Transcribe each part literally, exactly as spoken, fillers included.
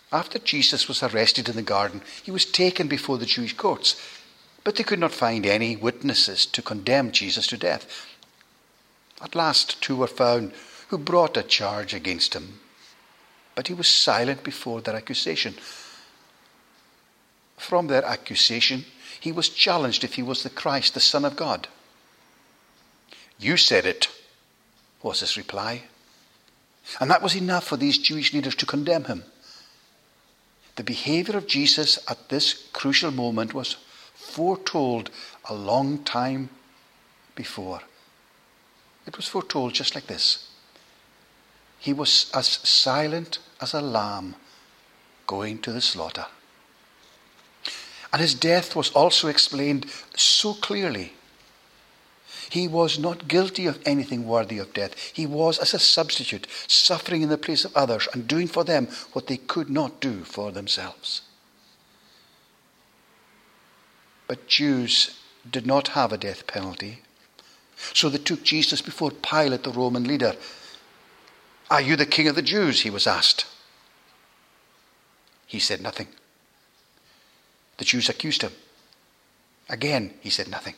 After Jesus was arrested in the garden, he was taken before the Jewish courts, but they could not find any witnesses to condemn Jesus to death. At last, two were found who brought a charge against him, but he was silent before their accusation. From their accusation, he was challenged if he was the Christ, the Son of God. "You said it," was his reply. And that was enough for these Jewish leaders to condemn him. The behavior of Jesus at this crucial moment was foretold a long time before. It was foretold just like this. He was as silent as a lamb going to the slaughter. And his death was also explained so clearly. He was not guilty of anything worthy of death. He was as a substitute, suffering in the place of others and doing for them what they could not do for themselves. But Jews did not have a death penalty. So they took Jesus before Pilate, the Roman leader. "Are you the king of the Jews?" he was asked. He said nothing. The Jews accused him. Again, he said nothing.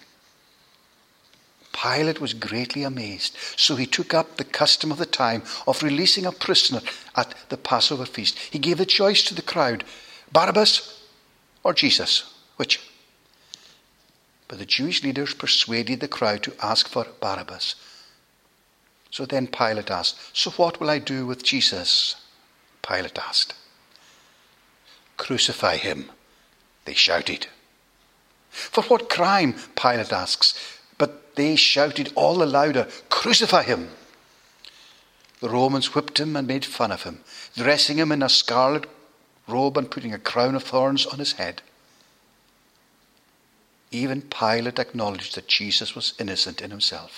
Pilate was greatly amazed, so he took up the custom of the time of releasing a prisoner at the Passover feast. He gave the choice to the crowd, Barabbas or Jesus, which? But the Jewish leaders persuaded the crowd to ask for Barabbas. So then Pilate asked, "So what will I do with Jesus?" Pilate asked. "Crucify him," they shouted. "For what crime?" Pilate asks. But they shouted all the louder, "Crucify him!" The Romans whipped him and made fun of him, dressing him in a scarlet robe and putting a crown of thorns on his head. Even Pilate acknowledged that Jesus was innocent in himself.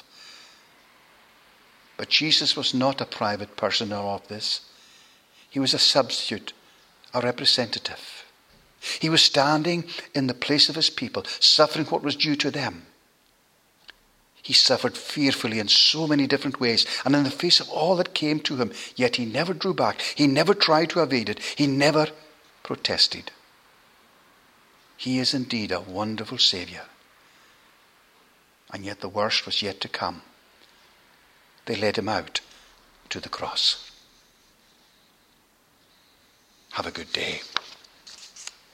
But Jesus was not a private person of this. He was a substitute, a representative. He was standing in the place of his people, suffering what was due to them. He suffered fearfully in so many different ways, and in the face of all that came to him, yet he never drew back. He never tried to evade it. He never protested. He is indeed a wonderful Saviour. And yet the worst was yet to come. They led him out to the cross. Have a good day.